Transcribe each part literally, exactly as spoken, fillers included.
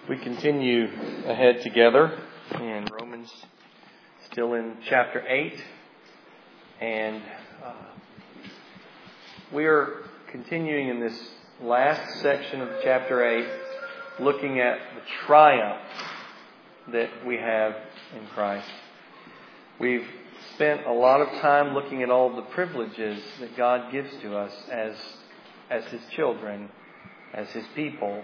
We continue ahead together in Romans, still in chapter eight, and uh, we are continuing in this last section of chapter eight, looking at the triumph that we have in Christ. We've spent a lot of time looking at all the privileges that God gives to us as as His children, as His people,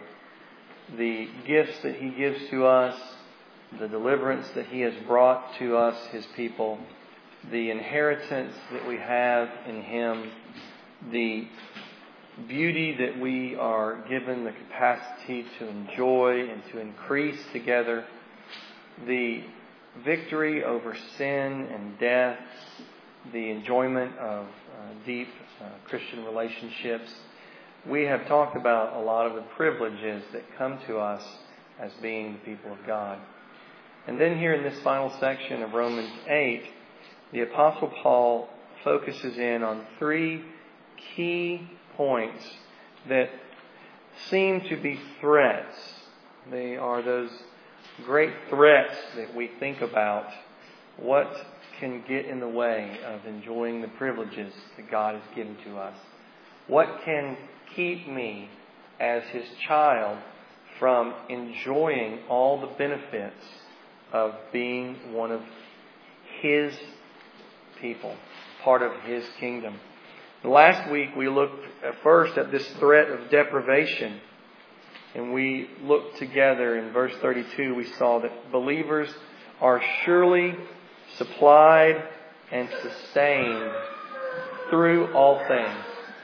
the gifts that He gives to us, the deliverance that He has brought to us, His people, the inheritance that we have in Him, the beauty that we are given the capacity to enjoy and to increase together, the victory over sin and death, the enjoyment of uh, deep uh, Christian relationships. We have talked about a lot of the privileges that come to us as being the people of God. And then here in this final section of Romans eight, the Apostle Paul focuses in on three key points that seem to be threats. They are those great threats that we think about. What can get in the way of enjoying the privileges that God has given to us? What can keep me as His child from enjoying all the benefits of being one of His people, part of His kingdom? Last week we looked at first at this threat of deprivation. And we looked together in verse thirty-two, we saw that believers are surely supplied and sustained through all things.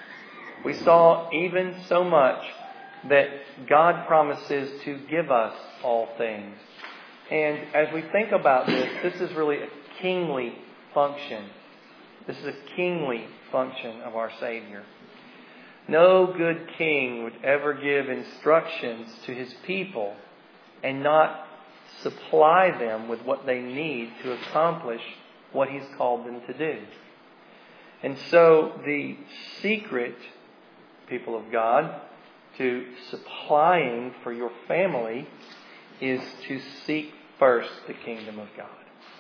We saw even so much that God promises to give us all things. And as we think about this, this is really a kingly function. This is a kingly function of our Savior. No good king would ever give instructions to his people and not supply them with what they need to accomplish what He's called them to do. And so the secret, people of God, to supplying for your family is to seek first the kingdom of God.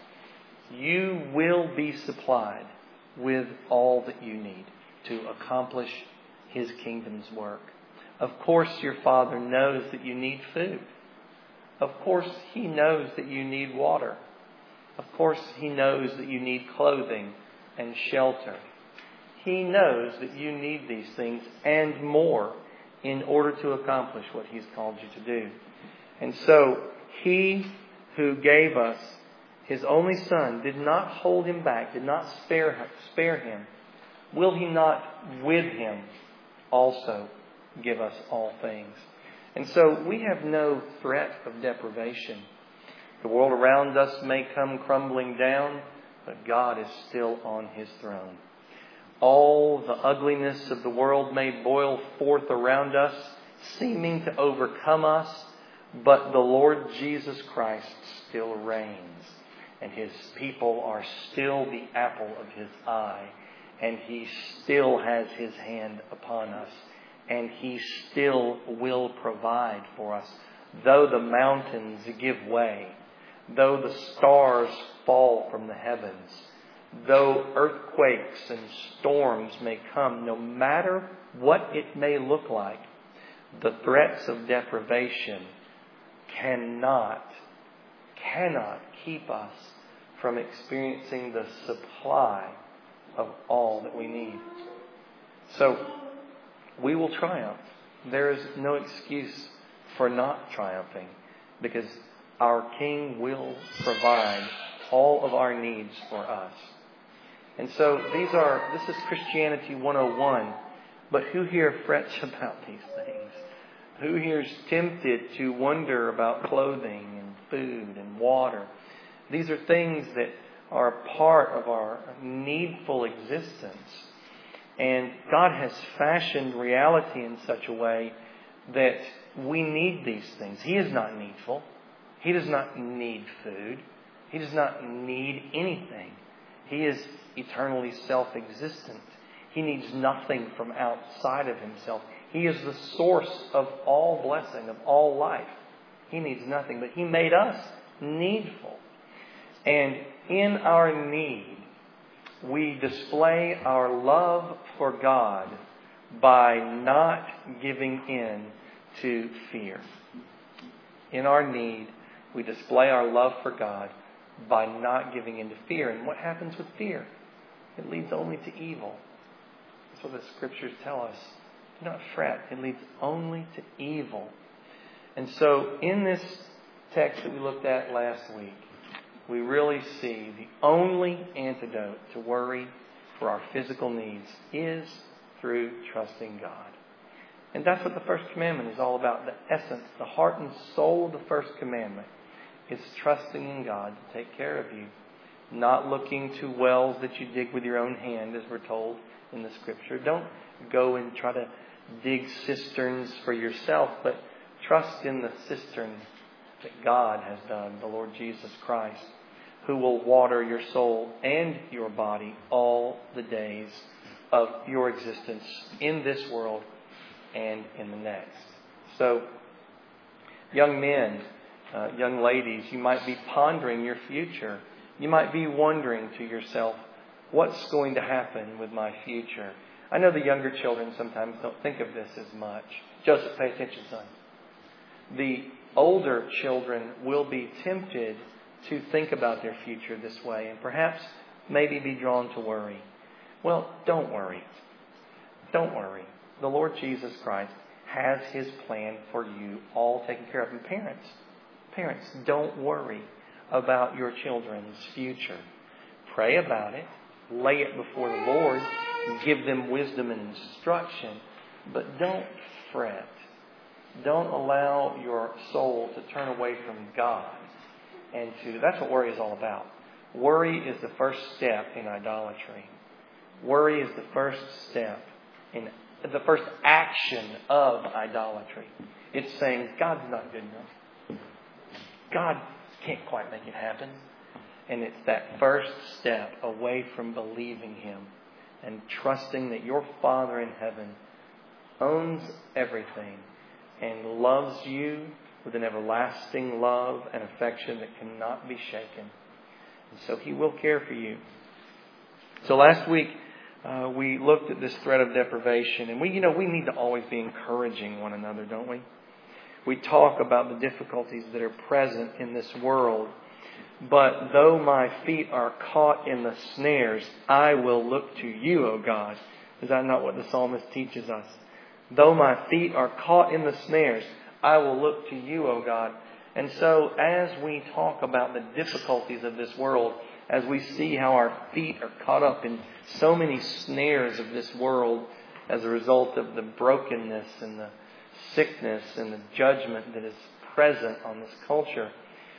You will be supplied with all that you need to accomplish His kingdom's work. Of course, your Father knows that you need food. Of course, He knows that you need water. Of course, He knows that you need clothing and shelter. He knows that you need these things and more in order to accomplish what He's called you to do. And so, He who gave us His only Son did not hold Him back, did not spare, spare Him. Will He not with Him also give us all things? And so we have no threat of deprivation. The world around us may come crumbling down, but God is still on His throne. All the ugliness of the world may boil forth around us, seeming to overcome us, but the Lord Jesus Christ still reigns, and His people are still the apple of His eye, and He still has His hand upon us, and He still will provide for us. Though the mountains give way, though the stars fall from the heavens, though earthquakes and storms may come, no matter what it may look like, the threats of deprivation cannot, cannot keep us from experiencing the supply of all that we need. So, we will triumph. There is no excuse for not triumphing, because our King will provide all of our needs for us. And so these are, this is Christianity one oh one. But who here frets about these things? Who here is tempted to wonder about clothing and food and water? These are things that are a part of our needful existence. And God has fashioned reality in such a way that we need these things. He is not needful. He does not need food. He does not need anything. He is eternally self-existent. He needs nothing from outside of Himself. He is the source of all blessing, of all life. He needs nothing, but He made us needful. And in our need, we display our love for God by not giving in to fear. In our need, we display our love for God by not giving in to fear. And what happens with fear? It leads only to evil. That's what the Scriptures tell us. Do not fret. It leads only to evil. And so in this text that we looked at last week, we really see the only antidote to worry for our physical needs is through trusting God. And that's what the first commandment is all about. The essence, the heart and soul of the first commandment is trusting in God to take care of you. Not looking to wells that you dig with your own hand, as we're told in the Scripture. Don't go and try to dig cisterns for yourself, but trust in the cistern that God has done, the Lord Jesus Christ, who will water your soul and your body all the days of your existence in this world and in the next. So, young men, uh, young ladies, you might be pondering your future. You might be wondering to yourself, what's going to happen with my future? I know the younger children sometimes don't think of this as much. Joseph, pay attention, son. The older children will be tempted to think about their future this way and perhaps maybe be drawn to worry. Well, don't worry. Don't worry. The Lord Jesus Christ has His plan for you all taken care of. And parents, parents, don't worry about your children's future. Pray about it. Lay it before the Lord. Give them wisdom and instruction. But don't fret. Don't allow your soul to turn away from God. And to, that's what worry is all about. Worry is the first step in idolatry. Worry is the first step in the first action of idolatry. It's saying, God's not good enough. God can't quite make it happen. And it's that first step away from believing Him and trusting that your Father in heaven owns everything and loves you with an everlasting love and affection that cannot be shaken. And so He will care for you. So last week, uh, we looked at this threat of deprivation. And we, you know, we need to always be encouraging one another, don't we? We talk about the difficulties that are present in this world. But though my feet are caught in the snares, I will look to you, O God. Is that not what the psalmist teaches us? Though my feet are caught in the snares, I will look to you, O God. And so as we talk about the difficulties of this world, as we see how our feet are caught up in so many snares of this world as a result of the brokenness and the sickness and the judgment that is present on this culture,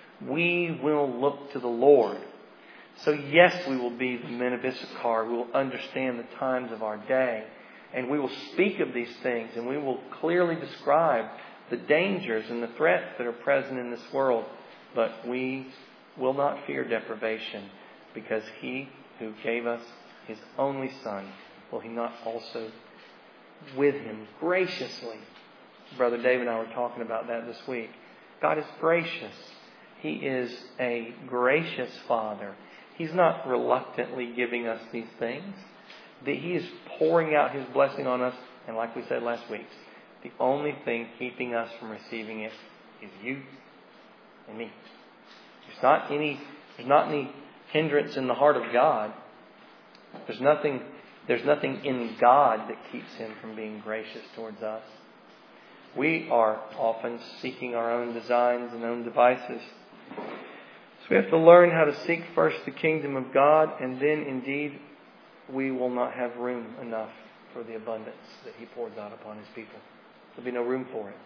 we will look to the Lord. So yes, we will be the men of Issachar. We will understand the times of our day. And we will speak of these things. And we will clearly describe the dangers and the threats that are present in this world. But we will not fear deprivation, because He who gave us His only Son, will He not also with Him graciously? Brother Dave and I were talking about that this week. God is gracious. He is a gracious Father. He's not reluctantly giving us these things. He is pouring out His blessing on us. And like we said last week, the only thing keeping us from receiving it is you and me. There's not any, there's not any hindrance in the heart of God. There's nothing, there's nothing in God that keeps Him from being gracious towards us. We are often seeking our own designs and own devices. So we have to learn how to seek first the kingdom of God, and then indeed we will not have room enough for the abundance that He pours out upon His people. There'll be no room for it.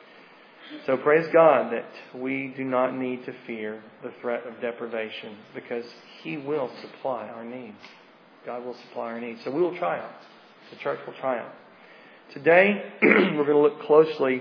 So praise God that we do not need to fear the threat of deprivation, because He will supply our needs. God will supply our needs. So we will triumph. The church will triumph. Today, we're going to look closely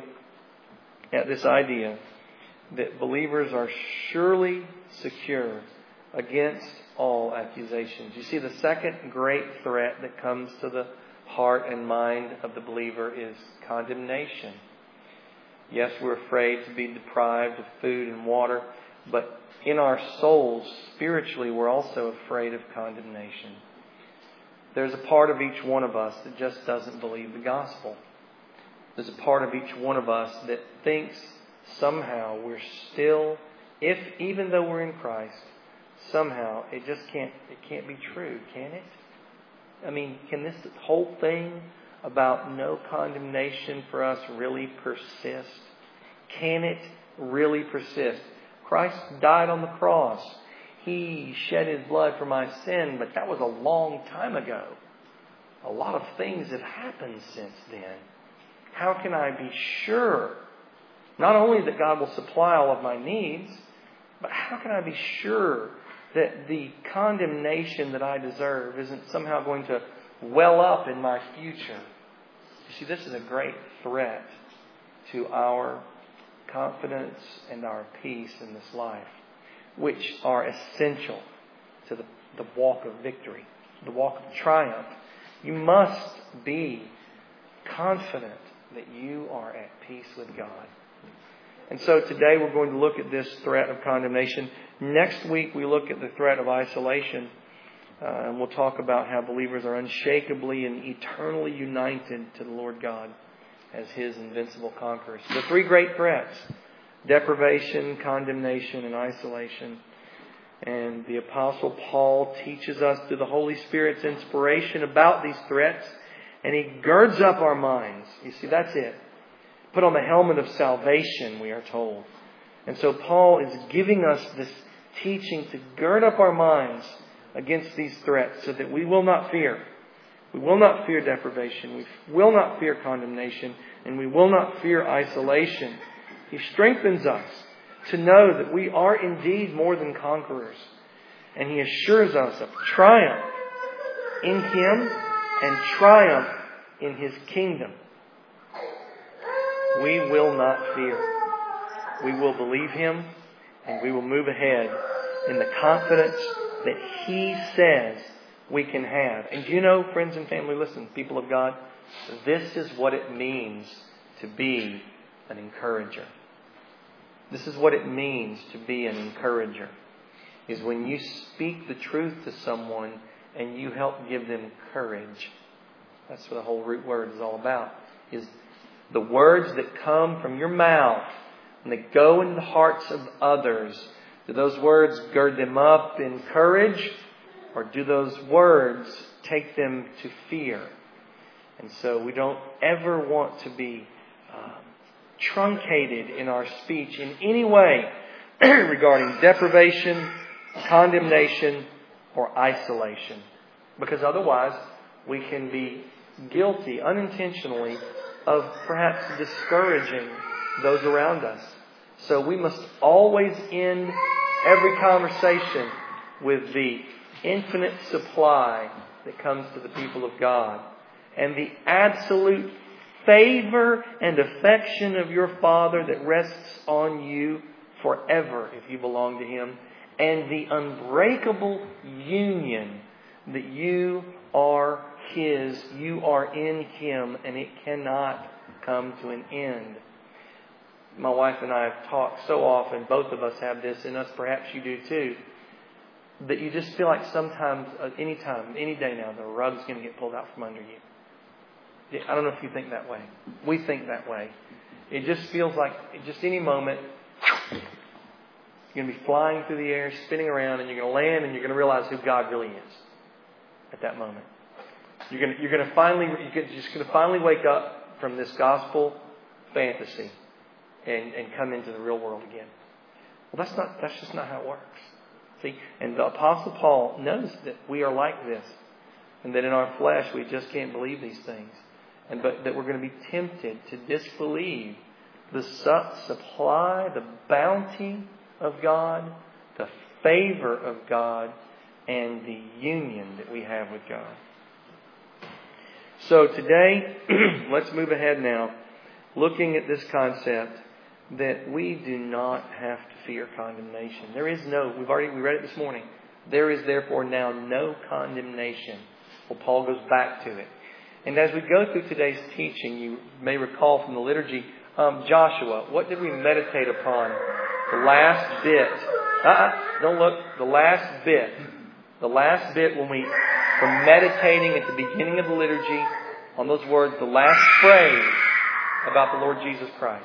at this idea that believers are surely secure against all accusations. You see, the second great threat that comes to the heart and mind of the believer is condemnation. Yes, we're afraid to be deprived of food and water, but in our souls, spiritually, we're also afraid of condemnation. There's a part of each one of us that just doesn't believe the gospel. There's a part of each one of us that thinks somehow we're still, if even though we're in Christ, somehow it just can't, it can't be true, can it? I mean, can this whole thing about no condemnation for us really persist? Can it really persist? Christ died on the cross. He shed His blood for my sin, but that was a long time ago. A lot of things have happened since then. How can I be sure, not only that God will supply all of my needs, but how can I be sure that the condemnation that I deserve isn't somehow going to well up in my future? You see, this is a great threat to our confidence and our peace in this life, which are essential to the, the walk of victory, the walk of triumph. You must be confident that you are at peace with God. And so today we're going to look at this threat of condemnation. Next week we look at the threat of isolation. Uh, and we'll talk about how believers are unshakably and eternally united to the Lord God as His invincible conquerors. The three great threats: deprivation, condemnation, and isolation. And the Apostle Paul teaches us through the Holy Spirit's inspiration about these threats. And he girds up our minds. You see, that's it. Put on the helmet of salvation, we are told. And so Paul is giving us this teaching to gird up our minds against these threats so that we will not fear. We will not fear deprivation. We will not fear condemnation. And we will not fear isolation. He strengthens us to know that we are indeed more than conquerors. And He assures us of triumph in Him and triumph in His kingdom. We will not fear. We will believe Him and we will move ahead in the confidence that He says we can have. And you know, friends and family, listen, people of God, this is what it means to be an encourager. This is what it means to be an encourager. Is when you speak the truth to someone and you help give them courage. That's what the whole root word is all about. Is the words that come from your mouth and that go into the hearts of others. Do those words gird them up in courage, or do those words take them to fear? And so we don't ever want to be um, truncated in our speech in any way regarding deprivation, condemnation, or isolation. Because otherwise we can be guilty unintentionally of perhaps discouraging those around us. So we must always end every conversation with the infinite supply that comes to the people of God and the absolute favor and affection of your Father that rests on you forever if you belong to Him, and the unbreakable union that you are His, you are in Him, and it cannot come to an end. My wife and I have talked so often, both of us have this in us, perhaps you do too, that you just feel like sometimes, uh, any time, any day now, the rug's going to get pulled out from under you. I don't know if you think that way. We think that way. It just feels like just any moment you're going to be flying through the air, spinning around, and you're going to land, and you're going to realize who God really is at that moment. You're going to, you're going to finally, you're just going to finally wake up from this gospel fantasy and, and come into the real world again. Well, that's not, that's just not how it works. See, and the Apostle Paul knows that we are like this, and that in our flesh we just can't believe these things, and but that we're going to be tempted to disbelieve the su- supply, the bounty of God, the favor of God, and the union that we have with God. So today, let's move ahead now, looking at this concept that we do not have to fear condemnation. There is no, we've already, we read it this morning. There is therefore now no condemnation. Well, Paul goes back to it. And as we go through today's teaching, you may recall from the liturgy, Um, Joshua, what did we meditate upon? The last bit. Uh-uh, don't look. The last bit. The last bit when we were meditating at the beginning of the liturgy on those words, the last phrase about the Lord Jesus Christ.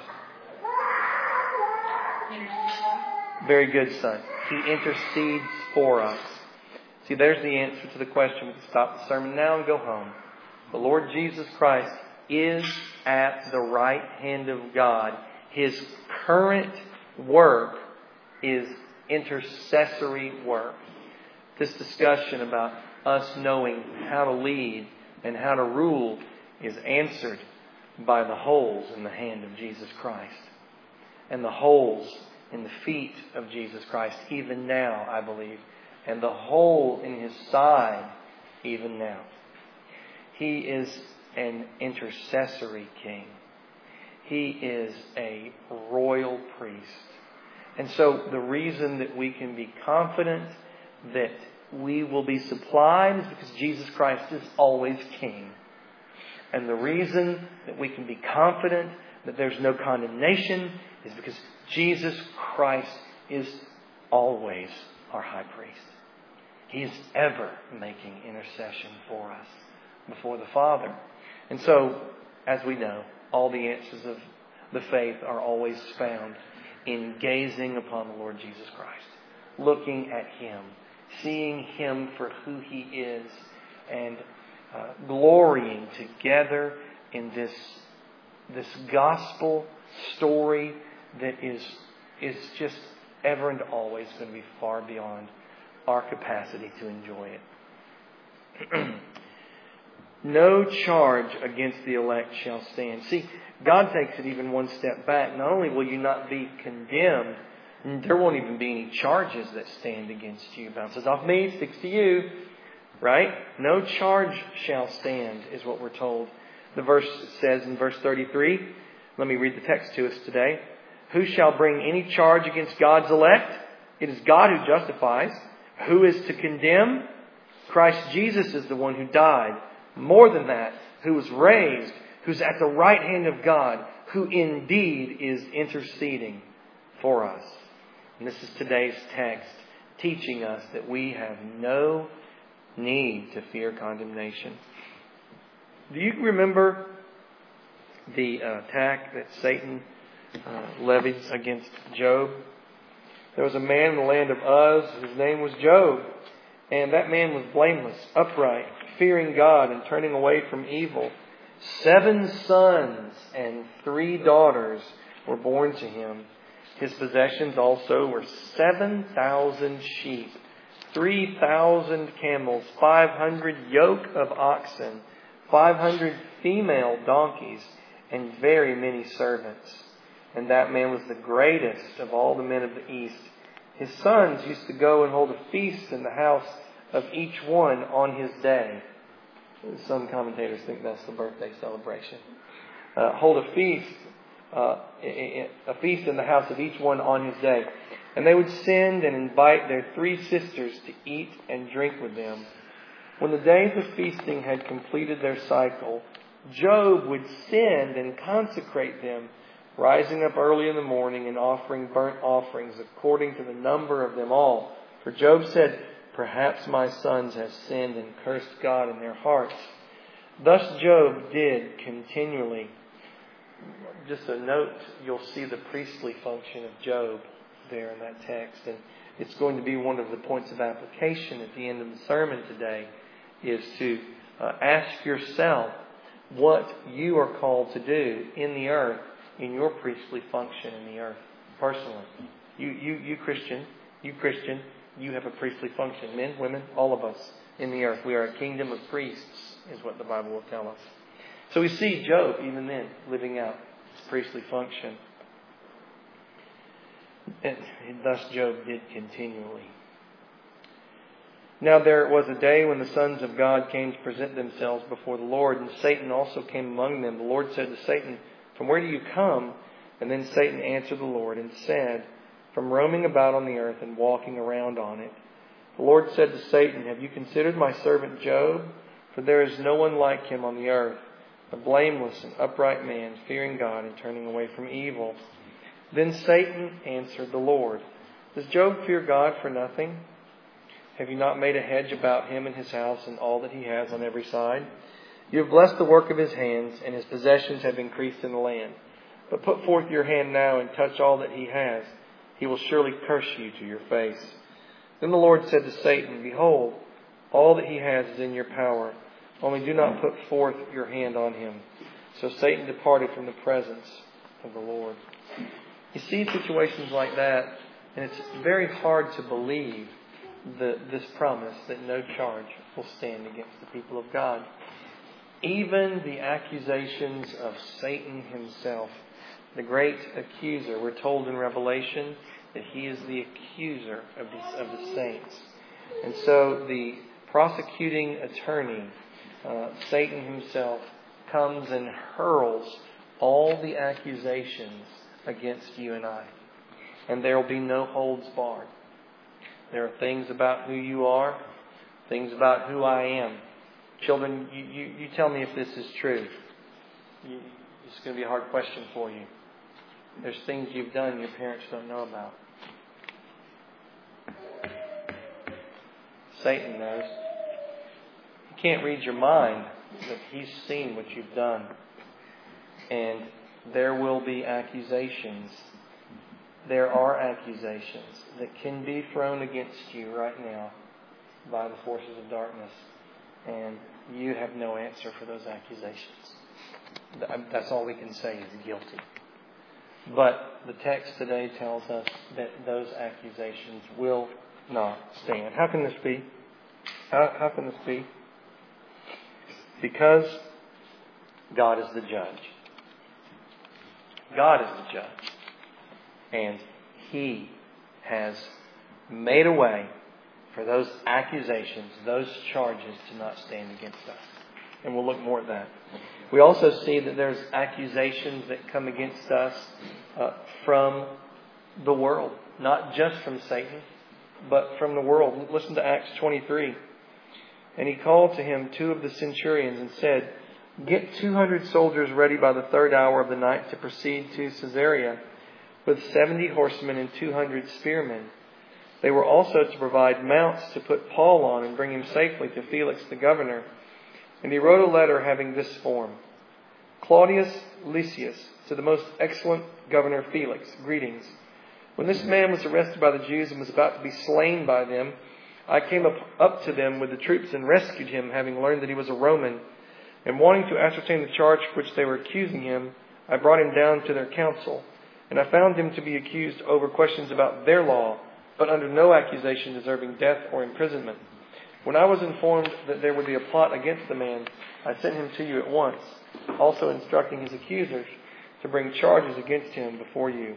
Very good, son. He intercedes for us. See, there's the answer to the question. We can stop the sermon now and go home. The Lord Jesus Christ is at the right hand of God. His current work is intercessory work. This discussion about us knowing how to lead and how to rule is answered by the holes in the hand of Jesus Christ and the holes in the feet of Jesus Christ, even now, I believe, and the hole in His side, even now. He is an intercessory king. He is a royal priest. And so the reason that we can be confident that we will be supplied is because Jesus Christ is always king. And the reason that we can be confident that there's no condemnation is because Jesus Christ is always our high priest. He is ever making intercession for us before the Father. And so, as we know, all the answers of the faith are always found in gazing upon the Lord Jesus Christ, looking at Him, seeing Him for who He is, and uh, glorying together in this this gospel story that is is just ever and always going to be far beyond our capacity to enjoy it. No charge against the elect shall stand. See, God takes it even one step back. Not only will you not be condemned, there won't even be any charges that stand against you. Bounces off me, sticks to you. Right? No charge shall stand is what we're told. The verse says in verse thirty-three, let me read the text to us today. Who shall bring any charge against God's elect? It is God who justifies. Who is to condemn? Christ Jesus is the one who died. More than that, who was raised, who's at the right hand of God, who indeed is interceding for us. And this is today's text, teaching us that we have no need to fear condemnation. Do you remember the uh, attack that Satan uh, levied against Job? There was a man in the land of Uz whose name was Job. And that man was blameless, upright, fearing God and turning away from evil. Seven sons and three daughters were born to him. His possessions also were seven thousand sheep, three thousand camels, five hundred yoke of oxen, five hundred female donkeys, and very many servants. And that man was the greatest of all the men of the East. His sons used to go and hold a feast in the house of each one on his day. Some commentators think that's the birthday celebration. Uh, hold a feast, uh, a feast in the house of each one on his day. And they would send and invite their three sisters to eat and drink with them. When the days of feasting had completed their cycle, Job would send and consecrate them, rising up early in the morning and offering burnt offerings according to the number of them all. For Job said, "Perhaps my sons have sinned and cursed God in their hearts." Thus Job did continually. Just a note, you'll see the priestly function of Job there in that text. And it's going to be one of the points of application at the end of the sermon today, is to uh, ask yourself what you are called to do in the earth, in your priestly function in the earth, personally. You, you, you Christian, you Christian, you have a priestly function. Men, women, all of us in the earth. We are a kingdom of priests, is what the Bible will tell us. So we see Job, even then, living out his priestly function. And thus Job did continually. Now there was a day when the sons of God came to present themselves before the Lord, and Satan also came among them. The Lord said to Satan, "From where do you come?" And then Satan answered the Lord and said, "From roaming about on the earth and walking around on it." The Lord said to Satan, "Have you considered my servant Job? For there is no one like him on the earth, a blameless and upright man, fearing God and turning away from evil. Then Satan answered the Lord, Does Job fear God for nothing? Have you not made a hedge about him and his house and all that he has on every side? You have blessed the work of his hands, and his possessions have increased in the land. But put forth your hand now and touch all that he has. He will surely curse you to your face. Then the Lord said to Satan, Behold, all that he has is in your power. Only do not put forth your hand on him. So Satan departed from the presence of the Lord. You see situations like that, and it's very hard to believe the, this promise that no charge will stand against the people of God. Even the accusations of Satan himself, the great accuser, we're told in Revelation that he is the accuser of the, of the saints. And so the prosecuting attorney, uh, Satan himself, comes and hurls all the accusations against you and I. And there will be no holds barred. There are things about who you are, things about who I am. Children, you, you, you tell me if this is true. You, it's going to be a hard question for you. There's things you've done your parents don't know about. Satan knows. He can't read your mind, but he's seen what you've done. And there will be accusations. There are accusations that can be thrown against you right now by the forces of darkness. And you have no answer for those accusations. That's all we can say is guilty. But the text today tells us that those accusations will not stand. How can this be? How, how can this be? Because God is the judge. God is the judge. And He has made a way for those accusations, those charges to not stand against us. And we'll look more at that. We also see that there's accusations that come against us uh, from the world. Not just from Satan, but from the world. Listen to Acts twenty-three. And he called to him two of the centurions and said, Get two hundred soldiers ready by the third hour of the night to proceed to Caesarea with seventy horsemen and two hundred spearmen. They were also to provide mounts to put Paul on and bring him safely to Felix the governor. And he wrote a letter having this form. Claudius Lysias, to the most excellent governor Felix, greetings. When this man was arrested by the Jews and was about to be slain by them, I came up, up to them with the troops and rescued him, having learned that he was a Roman. And wanting to ascertain the charge for which they were accusing him, I brought him down to their council. And I found him to be accused over questions about their law, but under no accusation deserving death or imprisonment. When I was informed that there would be a plot against the man, I sent him to you at once, also instructing his accusers to bring charges against him before you.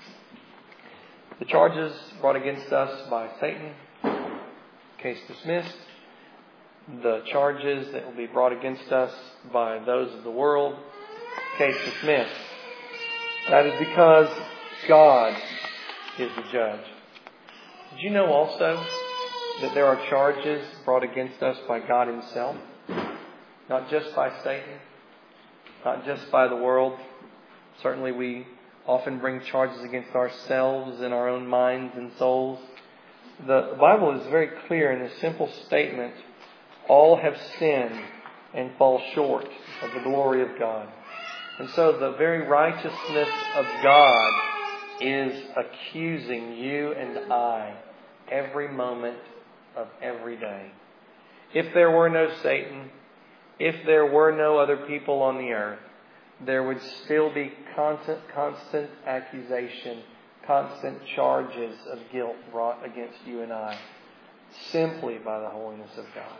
The charges brought against us by Satan, case dismissed. The charges that will be brought against us by those of the world, case dismissed. That is because God is the judge. Did you know also that there are charges brought against us by God Himself? Not just by Satan, not just by the world. Certainly we often bring charges against ourselves in our own minds and souls. The Bible is very clear in this simple statement, all have sinned and fall short of the glory of God. And so the very righteousness of God is accusing you and I every moment of every day. If there were no Satan, if there were no other people on the earth, there would still be constant, constant accusation, constant charges of guilt brought against you and I, simply by the holiness of God.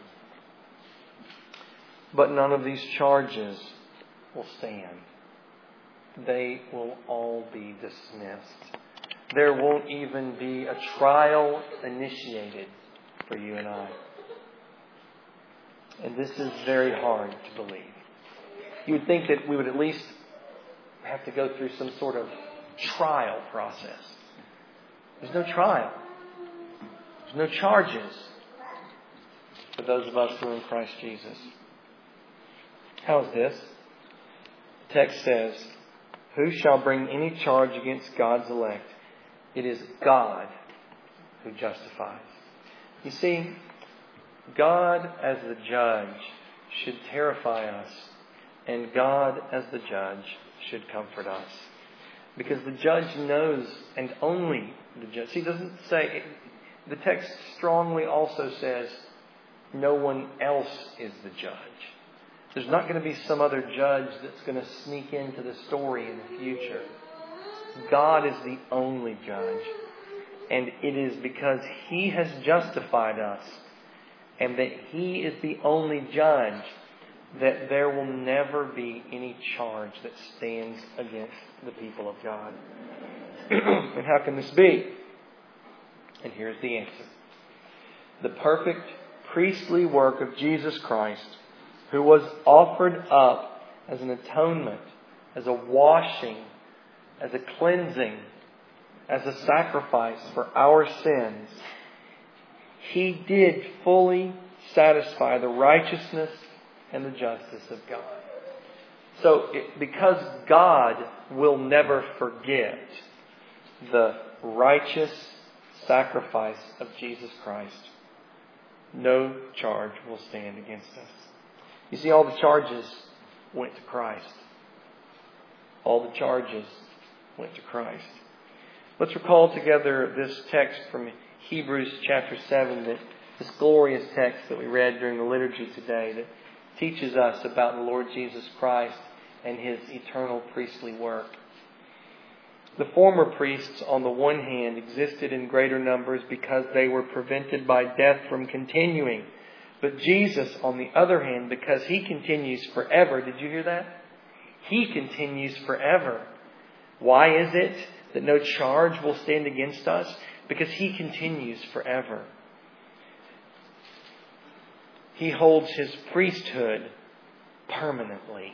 But none of these charges will stand. They will all be dismissed. There won't even be a trial initiated for you and I. And this is very hard to believe. You would think that we would at least have to go through some sort of trial process. There's no trial. There's no charges for those of us who are in Christ Jesus. How is this? The text says, "Who shall bring any charge against God's elect? It is God who justifies." You see, God as the judge should terrify us, and God as the judge should comfort us. Because the judge knows, and only the judge. See, it doesn't say, the text strongly also says, no one else is the judge. There's not going to be some other judge that's going to sneak into the story in the future. God is the only judge. And it is because He has justified us and that He is the only judge that there will never be any charge that stands against the people of God. And how can this be? And here's the answer. The perfect priestly work of Jesus Christ, who was offered up as an atonement, as a washing, as a cleansing, as a sacrifice for our sins. He did fully satisfy the righteousness and the justice of God. So, it, because God will never forget the righteous sacrifice of Jesus Christ, no charge will stand against us. You see, all the charges went to Christ. All the charges went to Christ. Let's recall together this text from Hebrews chapter seven, that this glorious text that we read during the liturgy today that teaches us about the Lord Jesus Christ and His eternal priestly work. The former priests, on the one hand, existed in greater numbers because they were prevented by death from continuing. But Jesus, on the other hand, because He continues forever. Did you hear that? He continues forever. Why is it that no charge will stand against us? Because He continues forever. He holds His priesthood permanently.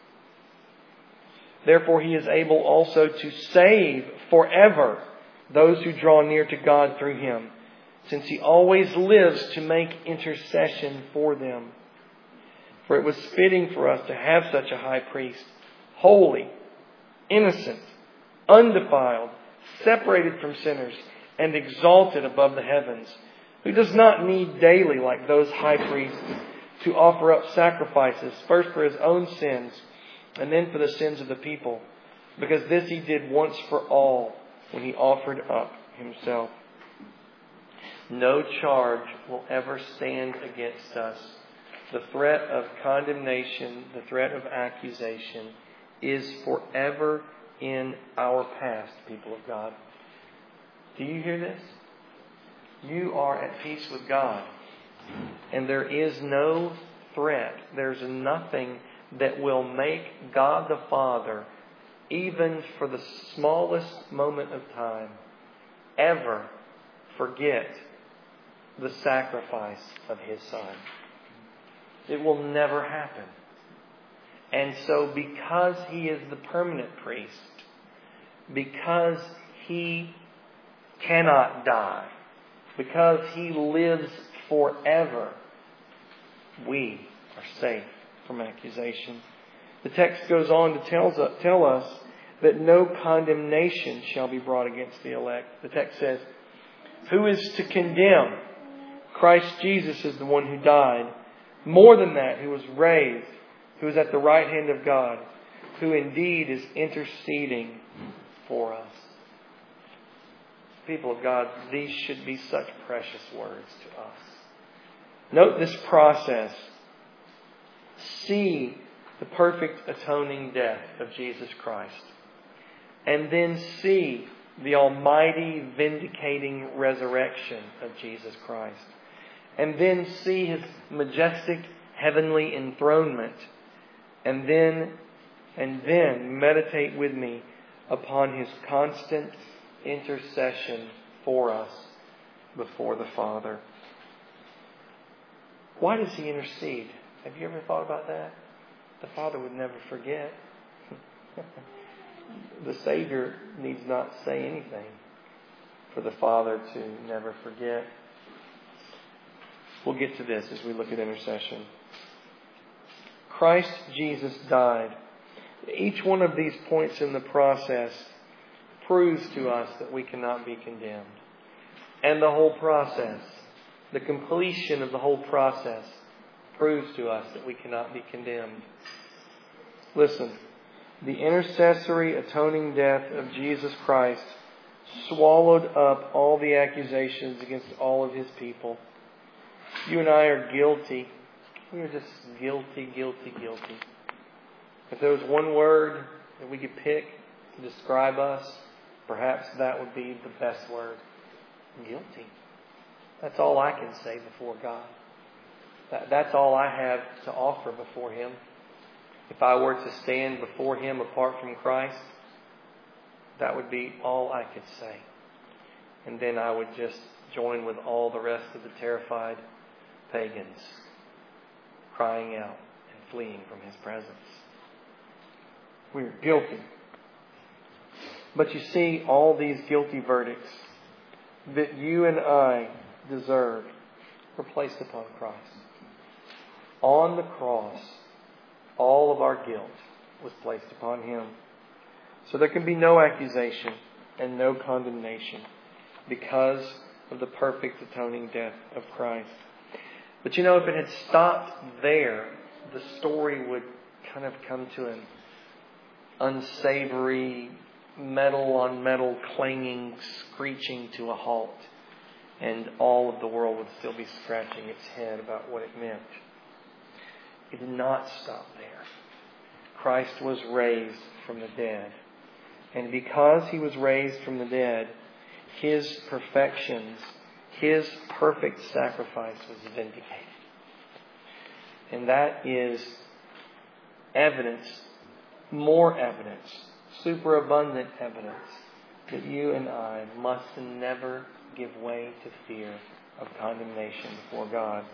Therefore, He is able also to save forever those who draw near to God through Him, since He always lives to make intercession for them. For it was fitting for us to have such a high priest, holy, innocent, undefiled, separated from sinners, and exalted above the heavens, who does not need daily, like those high priests, to offer up sacrifices, first for His own sins, and then for the sins of the people, because this He did once for all when He offered up Himself. No charge will ever stand against us. The threat of condemnation, the threat of accusation, is forever in our past, people of God. Do you hear this? You are at peace with God. And there is no threat. There's nothing that will make God the Father, even for the smallest moment of time, ever forget the sacrifice of His Son. It will never happen. And so because He is the permanent priest, because He cannot die, because He lives forever, we are safe from accusation. The text goes on to tells us, tell us that no condemnation shall be brought against the elect. The text says, "Who is to condemn? Christ Jesus is the one who died. More than that, who was raised, who is at the right hand of God, who indeed is interceding for us." People of God, these should be such precious words to us. Note this process. See the perfect atoning death of Jesus Christ. And then see the almighty vindicating resurrection of Jesus Christ. And then see His majestic heavenly enthronement. And then, and then meditate with me upon His constant intercession for us before the Father. Why does He intercede? Have you ever thought about that? The Father would never forget. The Savior needs not say anything for the Father to never forget. We'll get to this as we look at intercession. Christ Jesus died Each one of these points in the process proves to us that we cannot be condemned. And the whole process, the completion of the whole process, proves to us that we cannot be condemned. Listen, the intercessory atoning death of Jesus Christ swallowed up all the accusations against all of His people. You and I are guilty. We are just guilty, guilty, guilty. If there was one word that we could pick to describe us, perhaps that would be the best word. Guilty. That's all I can say before God. That, that's all I have to offer before Him. If I were to stand before Him apart from Christ, that would be all I could say. And then I would just join with all the rest of the terrified pagans, crying out and fleeing from His presence. We are guilty. But you see, all these guilty verdicts that you and I deserve were placed upon Christ. On the cross, all of our guilt was placed upon Him. So there can be no accusation and no condemnation because of the perfect atoning death of Christ. But you know, if it had stopped there, the story would kind of come to an unsavory, metal on metal clanging, screeching to a halt. And all of the world would still be scratching its head about what it meant. It did not stop there. Christ was raised from the dead. And because He was raised from the dead, His perfections, His perfect sacrifice was vindicated. And that is evidence, more evidence, superabundant evidence that you and I must never give way to fear of condemnation before God.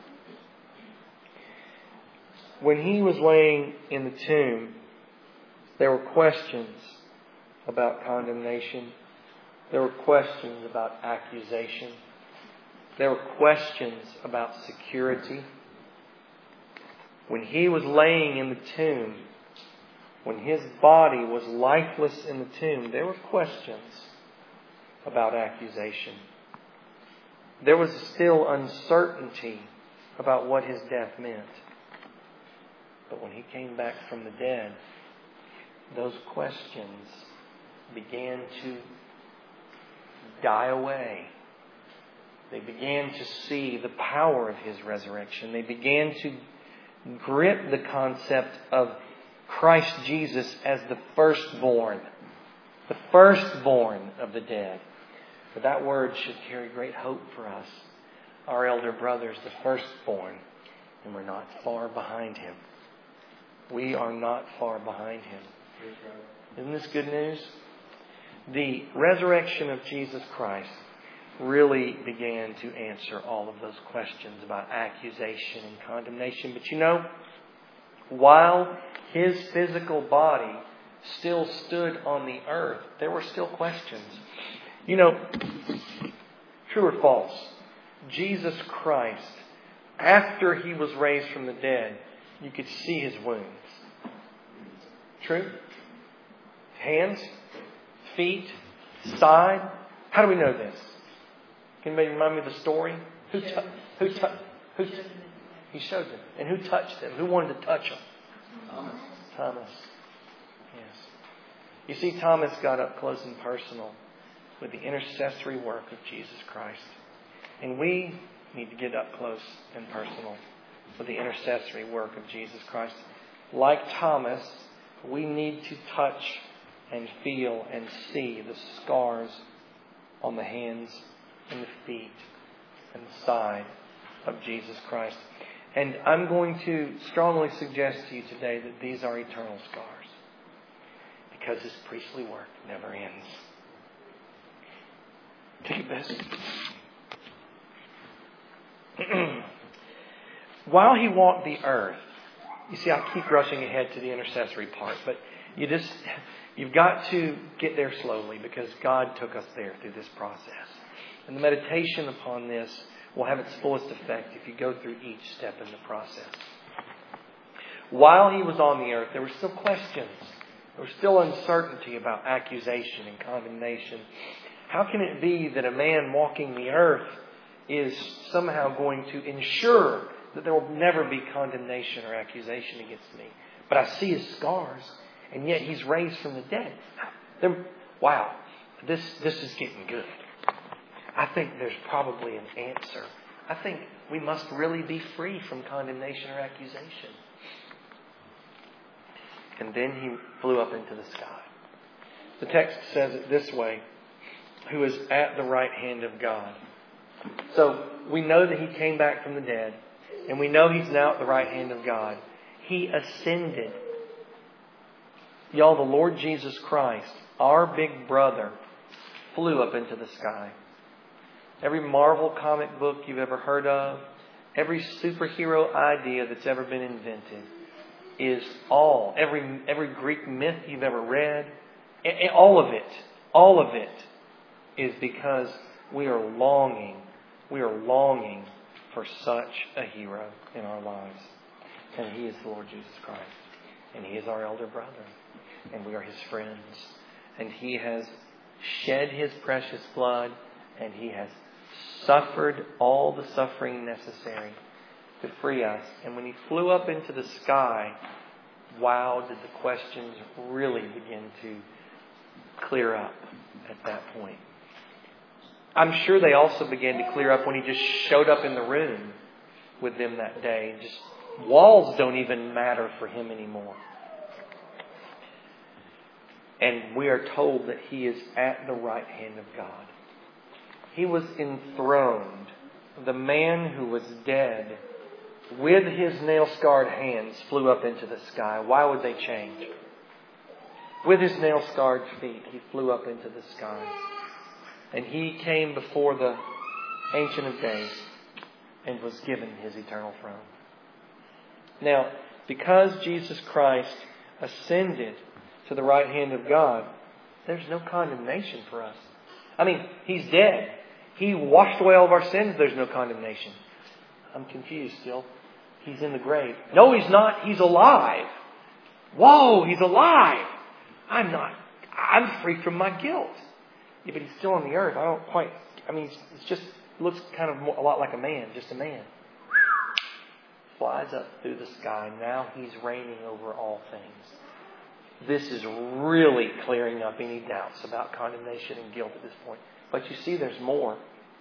When He was laying in the tomb, there were questions about condemnation. There were questions about accusation. There were questions about security. When He was laying in the tomb, when His body was lifeless in the tomb, there were questions about accusation. There was still uncertainty about what His death meant. But when He came back from the dead, those questions began to die away. They began to see the power of His resurrection. They began to grip the concept of Christ Jesus as the firstborn. The firstborn of the dead. But that word should carry great hope for us. Our elder brother is the firstborn, and we're not far behind him. We are not far behind Him. Isn't this good news? The resurrection of Jesus Christ really began to answer all of those questions about accusation and condemnation. But you know, while His physical body still stood on the earth, there were still questions. You know, true or false? Jesus Christ, after He was raised from the dead, you could see His wounds. True? Hands, feet, side. How do we know this? Can anybody remind me of the story? Who tu- who tu- who t- He showed them. And who touched them? Who wanted to touch them? Thomas. Thomas. Yes. You see, Thomas got up close and personal with the intercessory work of Jesus Christ. And we need to get up close and personal with the intercessory work of Jesus Christ. Like Thomas, we need to touch and feel and see the scars on the hands and the feet and the side of Jesus Christ. And I'm going to strongly suggest to you today that these are eternal scars, because His priestly work never ends. Take this. While He walked the earth, you see, I keep rushing ahead to the intercessory part, but you just, you've got to get there slowly, because God took us there through this process. And the meditation upon this will have its fullest effect if you go through each step in the process. While He was on the earth, there were still questions There's still uncertainty about accusation and condemnation. How can it be that a man walking the earth is somehow going to ensure that there will never be condemnation or accusation against me? But I see his scars, and yet he's raised from the dead. They're, wow, this this is getting good. I think there's probably an answer. I think we must really be free from condemnation or accusation. And then he flew up into the sky. The text says it this way: who is at the right hand of God. So we know that he came back from the dead, and we know he's now at the right hand of God. He ascended. Y'all, the Lord Jesus Christ, our big brother, flew up into the sky. Every Marvel comic book you've ever heard of, every superhero idea that's ever been invented, is all, every every Greek myth you've ever read, all of it, all of it is because we are longing, we are longing for such a hero in our lives. And He is the Lord Jesus Christ. And He is our elder brother. And we are His friends. And He has shed His precious blood. And He has suffered all the suffering necessary to free us. And when He flew up into the sky, wow, did the questions really begin to clear up at that point. I'm sure they also began to clear up when He just showed up in the room with them that day. Just walls don't even matter for Him anymore. And we are told that He is at the right hand of God. He was enthroned. The man who was dead, with His nail-scarred hands, flew up into the sky. Why would they change? With His nail-scarred feet, He flew up into the sky. And He came before the Ancient of Days and was given His eternal throne. Now, because Jesus Christ ascended to the right hand of God, there's no condemnation for us. I mean, He's dead. He washed away all of our sins. There's no condemnation. I'm confused still. He's in the grave. No, He's not. He's alive. Whoa, He's alive. I'm not. I'm free from my guilt. Yeah, but He's still on the earth. I don't quite. I mean, it's just looks kind of more, a lot like a man, just a man. Flies up through the sky. Now He's reigning over all things. This is really clearing up any doubts about condemnation and guilt at this point. But you see, there's more.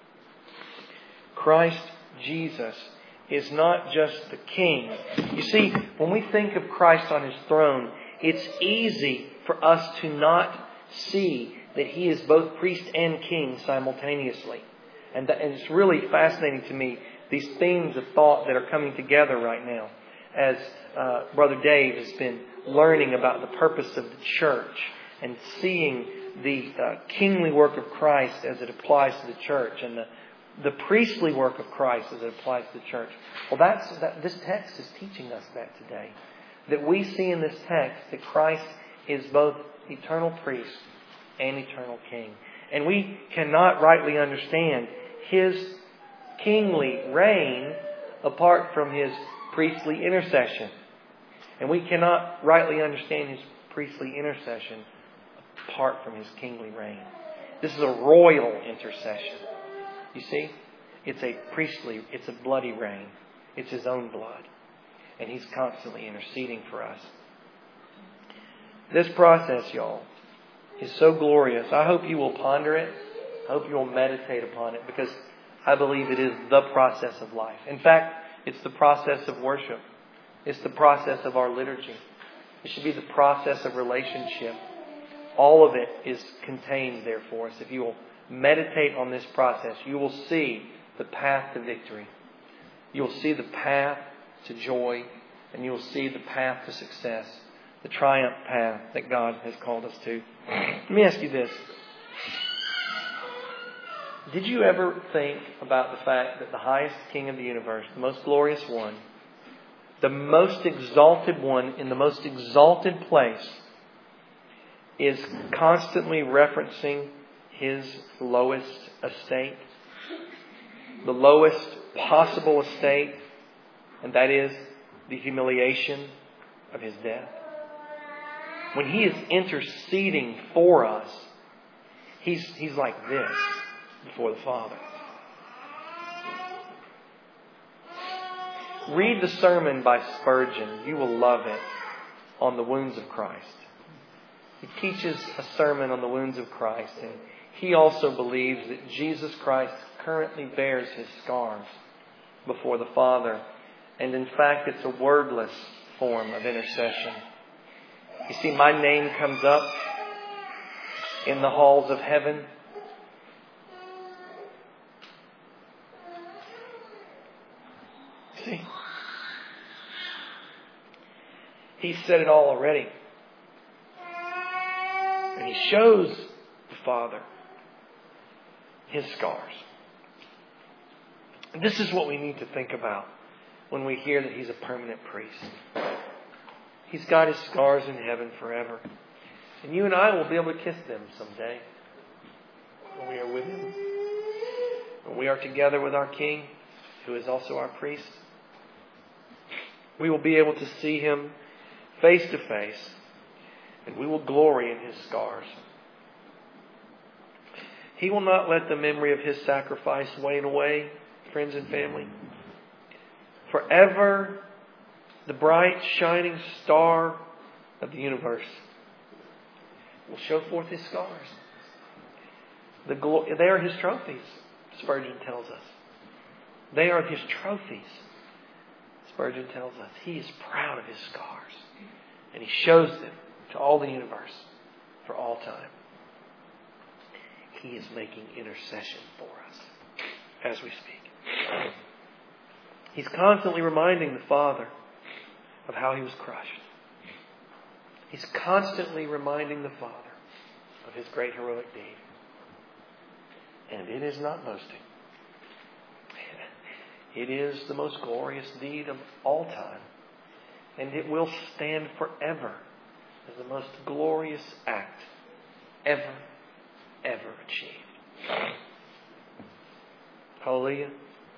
Christ Jesus is not just the King. You see, when we think of Christ on His throne, it's easy for us to not see that He is both priest and king simultaneously. And, that, and it's really fascinating to me, these themes of thought that are coming together right now. As uh, Brother Dave has been learning about the purpose of the church and seeing the uh, kingly work of Christ as it applies to the church and the, the priestly work of Christ as it applies to the church. Well, that's that, this text is teaching us that today. That we see in this text that Christ is both eternal priest and eternal king. And we cannot rightly understand His kingly reign apart from His priestly intercession. And we cannot rightly understand His priestly intercession apart from His kingly reign. This is a royal intercession. You see? It's a priestly, it's a bloody reign. It's His own blood. And He's constantly interceding for us. This process, y'all, is so glorious. I hope you will ponder it. I hope you will meditate upon it, because I believe it is the process of life. In fact, it's the process of worship. It's the process of our liturgy. It should be the process of relationship. All of it is contained there for us. If you will meditate on this process, you will see the path to victory. You will see the path to joy, and you will see the path to success, the triumph path that God has called us to. Let me ask you this. Did you ever think about the fact that the highest King of the universe, the most glorious one, the most exalted one in the most exalted place, is constantly referencing His lowest estate? The lowest possible estate, and that is the humiliation of His death. when He is interceding for us, He's, he's like this before the Father. Read the sermon by Spurgeon. You will love it, on the wounds of Christ. He teaches a sermon on the wounds of Christ, and he also believes that Jesus Christ currently bears His scars before the Father. And in fact, it's a wordless form of intercession. You see, my name comes up in the halls of heaven. See? He said it all already. And He shows the Father His scars. And this is what we need to think about when we hear that He's a permanent priest. He's got His scars in heaven forever. And you and I will be able to kiss them someday when we are with Him. When we are together with our King, who is also our priest. We will be able to see Him face to face, and we will glory in His scars. He will not let the memory of His sacrifice wane away, friends and family. Forever, the bright, shining star of the universe will show forth His scars. The glo- they are His trophies, Spurgeon tells us. They are His trophies, Spurgeon tells us. He is proud of His scars. And He shows them to all the universe for all time. He is making intercession for us as we speak. He's constantly reminding the Father of how He was crushed. He's constantly reminding the Father of His great heroic deed. And it is not boasting. It is the most glorious deed of all time. And it will stand forever as the most glorious act ever, ever achieved. Hallelujah.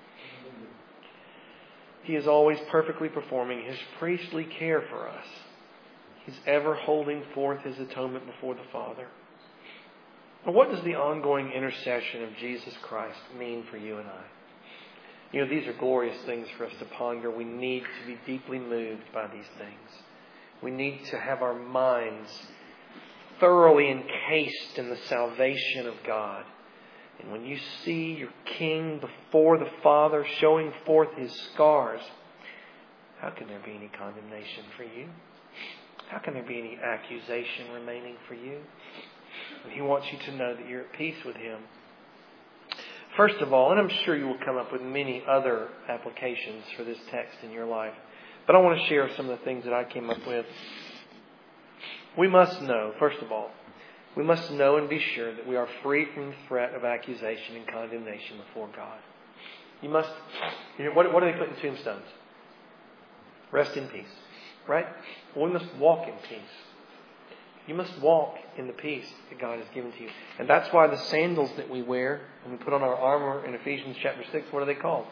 He is always perfectly performing His priestly care for us. He's ever holding forth His atonement before the Father. And what does the ongoing intercession of Jesus Christ mean for you and I? You know, these are glorious things for us to ponder. We need to be deeply moved by these things. We need to have our minds thoroughly encased in the salvation of God. And when you see your King before the Father showing forth His scars, how can there be any condemnation for you? How can there be any accusation remaining for you? And He wants you to know that you're at peace with Him. First of all, and I'm sure you will come up with many other applications for this text in your life, but I want to share some of the things that I came up with. We must know, first of all, we must know and be sure that we are free from the threat of accusation and condemnation before God. You must, you know, what, what do they put in tombstones? Rest in peace, right? Well, we must walk in peace. You must walk in the peace that God has given to you. And that's why the sandals that we wear and we put on our armor in Ephesians chapter six, what are they called?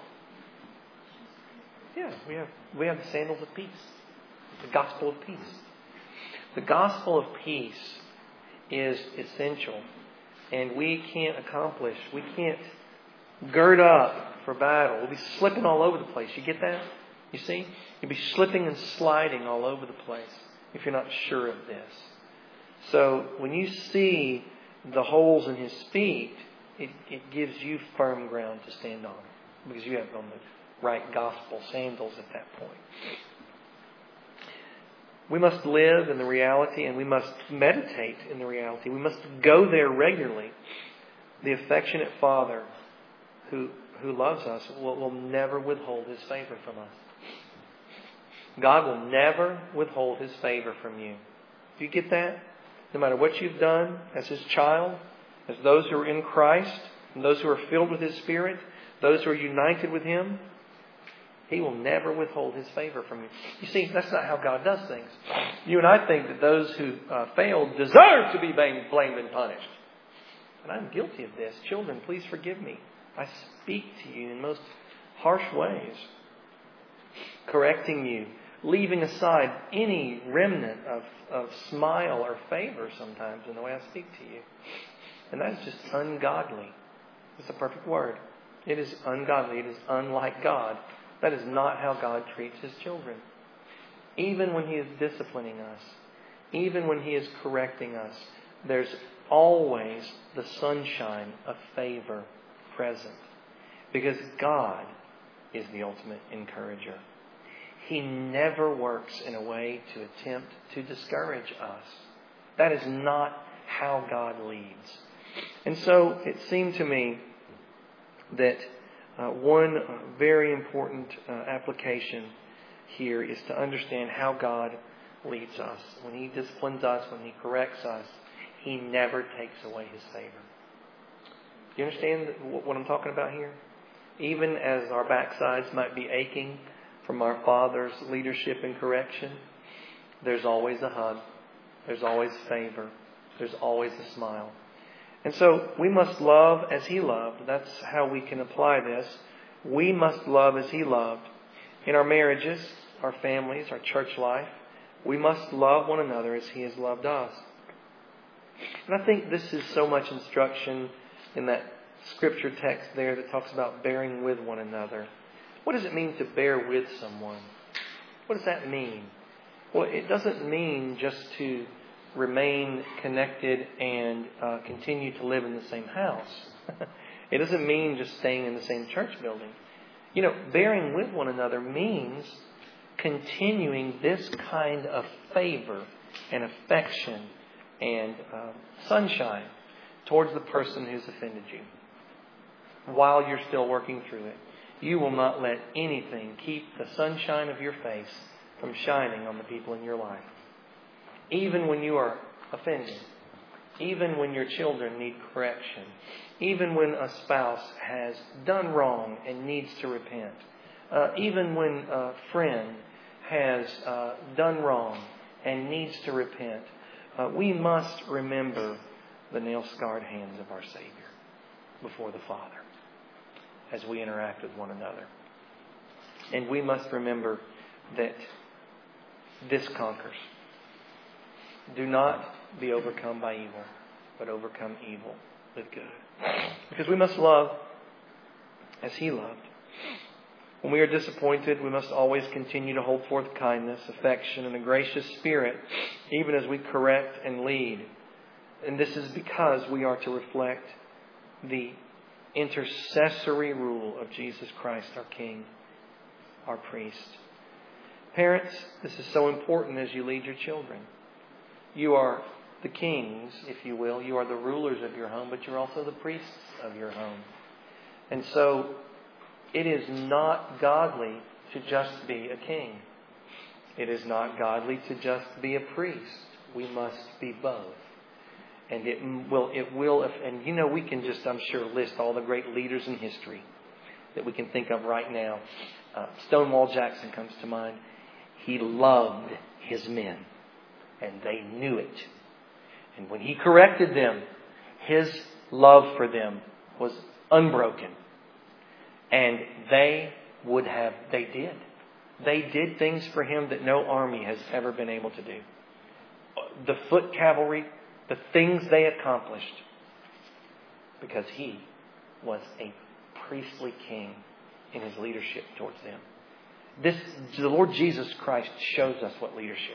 Yeah, we have we have the sandals of peace. The gospel of peace. The gospel of peace is essential. And we can't accomplish, we can't gird up for battle. We'll be slipping all over the place. You get that? You see? You'll be slipping and sliding all over the place if you're not sure of this. So when you see the holes in His feet, it, it gives you firm ground to stand on because you have on the right gospel sandals at that point. We must live in the reality and we must meditate in the reality. We must go there regularly. The affectionate Father who, who loves us will, will never withhold His favor from us. God will never withhold His favor from you. Do you get that? No matter what you've done as His child, as those who are in Christ, and those who are filled with His Spirit, those who are united with Him, He will never withhold His favor from you. You see, that's not how God does things. You and I think that those who uh, failed deserve to be blamed and punished. And I'm guilty of this. Children, please forgive me. I speak to you in most harsh ways, correcting you, leaving aside any remnant of, of smile or favor sometimes in the way I speak to you. And that is just ungodly. It's a perfect word. It is ungodly. It is unlike God. That is not how God treats His children. Even when He is disciplining us, even when He is correcting us, there's always the sunshine of favor present. Because God is the ultimate encourager. He never works in a way to attempt to discourage us. That is not how God leads. And so it seemed to me that uh, one uh, very important uh, application here is to understand how God leads us. When He disciplines us, when He corrects us, He never takes away His favor. Do you understand what I'm talking about here? Even as our backsides might be aching from our Father's leadership and correction, there's always a hug. There's always favor. There's always a smile. And so we must love as He loved. That's how we can apply this. We must love as He loved. In our marriages, our families, our church life, we must love one another as He has loved us. And I think this is so much instruction in that scripture text there that talks about bearing with one another. What does it mean to bear with someone? What does that mean? Well, it doesn't mean just to remain connected and uh, continue to live in the same house. It doesn't mean just staying in the same church building. You know, bearing with one another means continuing this kind of favor and affection and uh, sunshine towards the person who's offended you while you're still working through it. You will not let anything keep the sunshine of your face from shining on the people in your life. Even when you are offended, even when your children need correction, even when a spouse has done wrong and needs to repent, uh, even when a friend has uh, done wrong and needs to repent, uh, we must remember the nail-scarred hands of our Savior before the Father as we interact with one another. And we must remember that this conquers. Do not be overcome by evil, but overcome evil with good. Because we must love as He loved. When we are disappointed, we must always continue to hold forth kindness, affection, and a gracious spirit, even as we correct and lead. And this is because we are to reflect the intercessory rule of Jesus Christ, our King, our priest. Parents, this is so important as you lead your children. You are the kings, if you will. You are the rulers of your home, but you're also the priests of your home. And so it is not godly to just be a king. It is not godly to just be a priest. We must be both. And it will, it will, and you know, we can just, I'm sure, list all the great leaders in history that we can think of right now. Uh, Stonewall Jackson comes to mind. He loved his men, and they knew it. And when he corrected them, his love for them was unbroken. And they would have, they did. They did things for him that no army has ever been able to do. The foot cavalry, the things they accomplished, because he was a priestly king in his leadership towards them. This, the Lord Jesus Christ shows us what leadership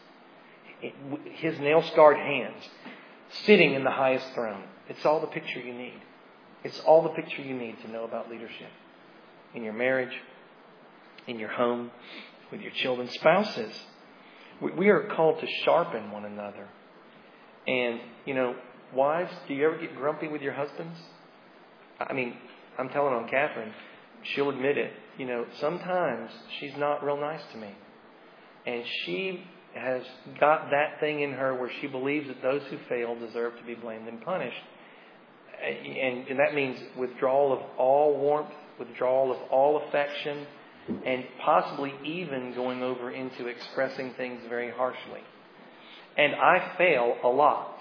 is. It, his nail-scarred hands, sitting in the highest throne. It's all the picture you need. It's all the picture you need to know about leadership. In your marriage, in your home, with your children, spouses. We, we are called to sharpen one another. And, you know, wives, do you ever get grumpy with your husbands? I mean, I'm telling on Catherine, she'll admit it. You know, sometimes she's not real nice to me. And she has got that thing in her where she believes that those who fail deserve to be blamed and punished. And, and that means withdrawal of all warmth, withdrawal of all affection, and possibly even going over into expressing things very harshly. And I fail a lot.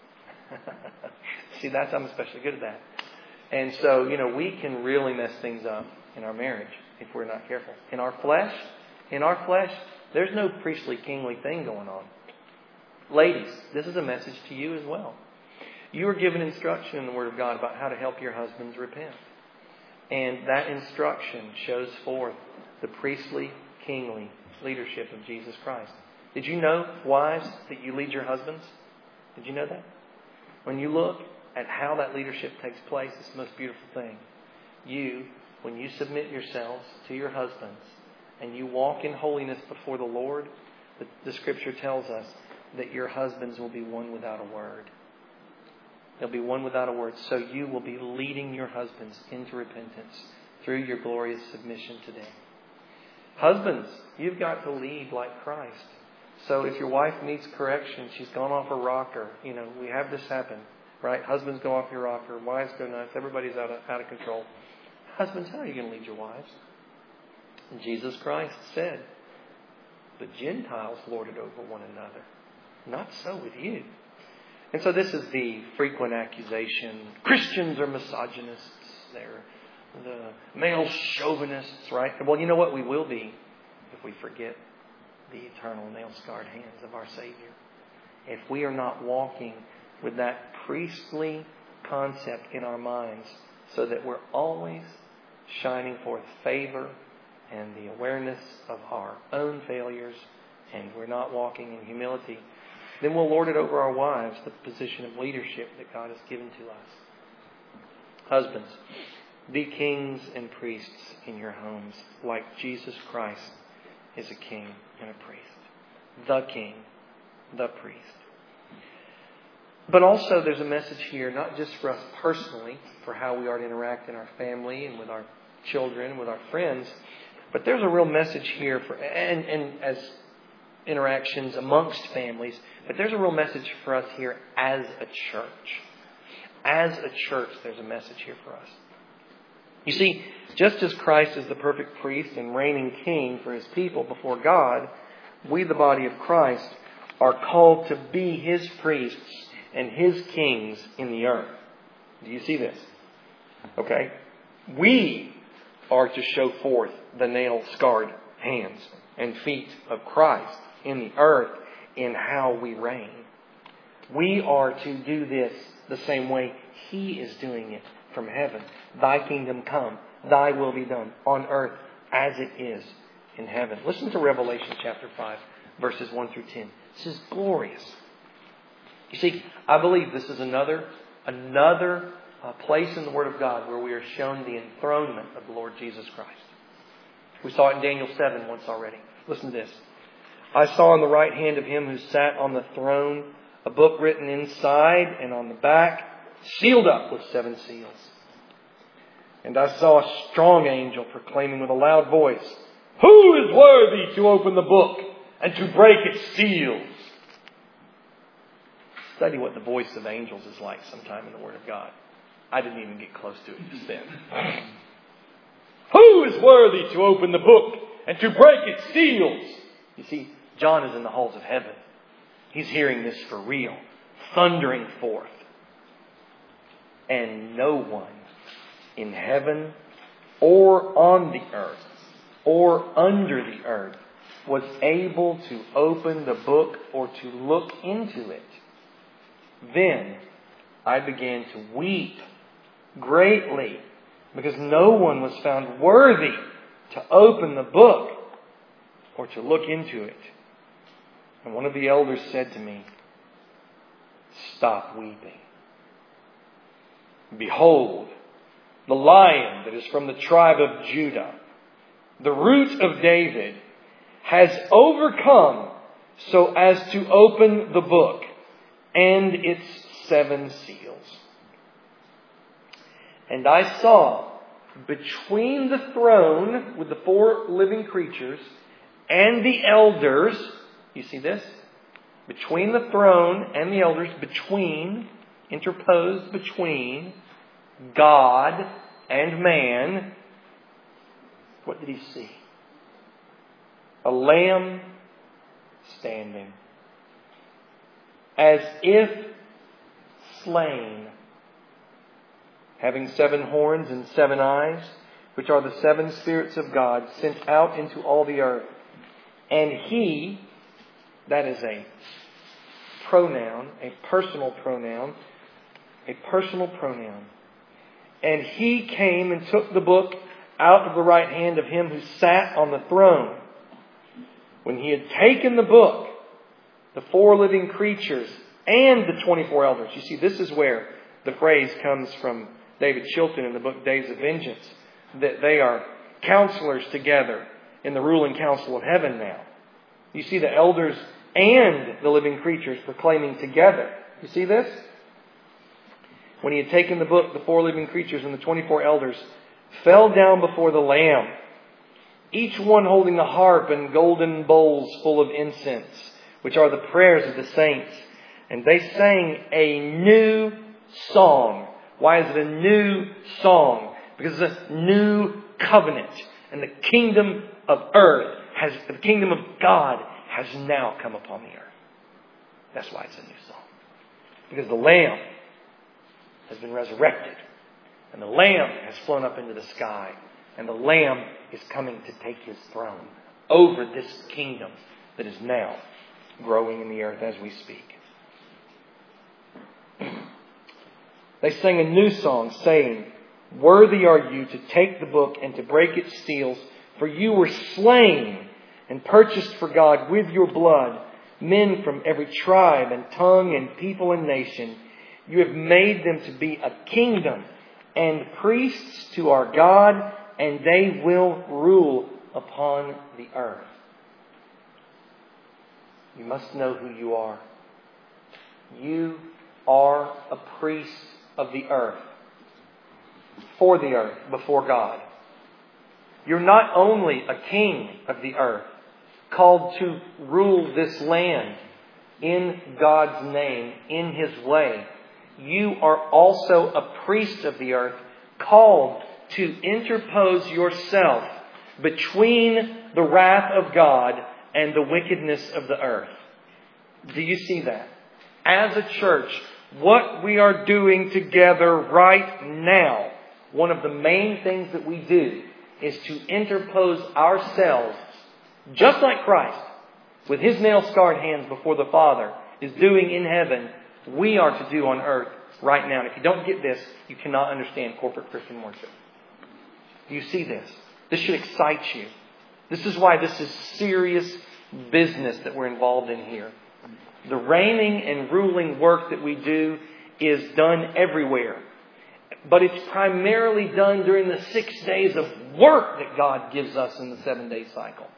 See, that's I'm especially good at that. And so, you know, we can really mess things up in our marriage if we're not careful. In our flesh, in our flesh, There's no priestly, kingly thing going on. Ladies, this is a message to you as well. You are given instruction in the Word of God about how to help your husbands repent. And that instruction shows forth the priestly, kingly leadership of Jesus Christ. Did you know, wives, that you lead your husbands? Did you know that? When you look at how that leadership takes place, it's the most beautiful thing. You, when you submit yourselves to your husbands and you walk in holiness before the Lord, the, the Scripture tells us that your husbands will be one without a word. They'll be one without a word. So you will be leading your husbands into repentance through your glorious submission today. Husbands, you've got to lead like Christ. So if your wife needs correction, she's gone off her rocker. You know, we have this happen, right? Husbands go off your rocker. Wives go nuts. Everybody's out of, out of control. Husbands, how are you going to lead your wives? And Jesus Christ said, the Gentiles lord it over one another. Not so with you. And so this is the frequent accusation. Christians are misogynists. They're the male chauvinists, right? Well, you know what we will be if we forget the eternal nail-scarred hands of our Savior. If we are not walking with that priestly concept in our minds so that we're always shining forth favor and the awareness of our own failures, and we're not walking in humility, then we'll lord it over our wives, the position of leadership that God has given to us. Husbands, be kings and priests in your homes, like Jesus Christ is a king and a priest. The king, the priest. But also there's a message here, not just for us personally, for how we are to interact in our family and with our children, with our friends, but there's a real message here for, and, and as interactions amongst families, but there's a real message for us here as a church. As a church, there's a message here for us. You see, just as Christ is the perfect priest and reigning king for His people before God, we, the body of Christ, are called to be His priests and His kings in the earth. Do you see this? Okay. We are to show forth the nail-scarred hands and feet of Christ in the earth in how we reign. We are to do this the same way He is doing it from heaven. Thy kingdom come, Thy will be done on earth as it is in heaven. Listen to Revelation chapter five, verses one through ten. This is glorious. You see, I believe this is another, another uh, place in the Word of God where we are shown the enthronement of the Lord Jesus Christ. We saw it in Daniel seven once already. Listen to this. I saw on the right hand of Him who sat on the throne a book written inside and on the back, sealed up with seven seals. And I saw a strong angel proclaiming with a loud voice, "Who is worthy to open the book and to break its seals?" Study what the voice of angels is like sometime in the Word of God. I didn't even get close to it just then. Who is worthy to open the book and to break its seals? You see, John is in the halls of heaven. He's hearing this for real, thundering forth. And no one in heaven or on the earth or under the earth was able to open the book or to look into it. Then I began to weep greatly because no one was found worthy to open the book or to look into it. And one of the elders said to me, "Stop weeping. Behold, the Lion that is from the tribe of Judah, the Root of David, has overcome so as to open the book and its seven seals." And I saw between the throne with the four living creatures and the elders, you see this? Between the throne and the elders, between, interposed between God and man, what did he see? A lamb standing, as if slain, having seven horns and seven eyes, which are the seven spirits of God sent out into all the earth. And He, that is a pronoun, a personal pronoun, a personal pronoun. And He came and took the book out of the right hand of Him who sat on the throne. When He had taken the book, the four living creatures and the twenty-four elders. You see, this is where the phrase comes from David Chilton in the book Days of Vengeance. That they are counselors together in the ruling council of heaven now. You see the elders and the living creatures proclaiming together. You see this? When He had taken the book, the four living creatures and the twenty-four elders fell down before the Lamb, each one holding a harp and golden bowls full of incense, which are the prayers of the saints. And they sang a new song. Why is it a new song? Because it's a new covenant. And the kingdom of earth has, the kingdom of God has now come upon the earth. That's why it's a new song. Because the Lamb has been resurrected. And the Lamb has flown up into the sky. And the Lamb is coming to take His throne over this kingdom that is now growing in the earth as we speak. They sang a new song, saying, "Worthy are you to take the book and to break its seals, for you were slain and purchased for God with your blood men from every tribe and tongue and people and nation. You have made them to be a kingdom and priests to our God, and they will rule upon the earth." You must know who you are. You are a priest of the earth, for the earth, before God. You're not only a king of the earth, called to rule this land in God's name, in His way. You are also a priest of the earth, called to interpose yourself between the wrath of God and the wickedness of the earth. Do you see that? As a church, what we are doing together right now, one of the main things that we do is to interpose ourselves, just like Christ, with His nail-scarred hands before the Father, is doing in heaven, we are to do on earth right now. And if you don't get this, you cannot understand corporate Christian worship. Do you see this? This should excite you. This is why this is serious business that we're involved in here. The reigning and ruling work that we do is done everywhere. But it's primarily done during the six days of work that God gives us in the seven-day cycle.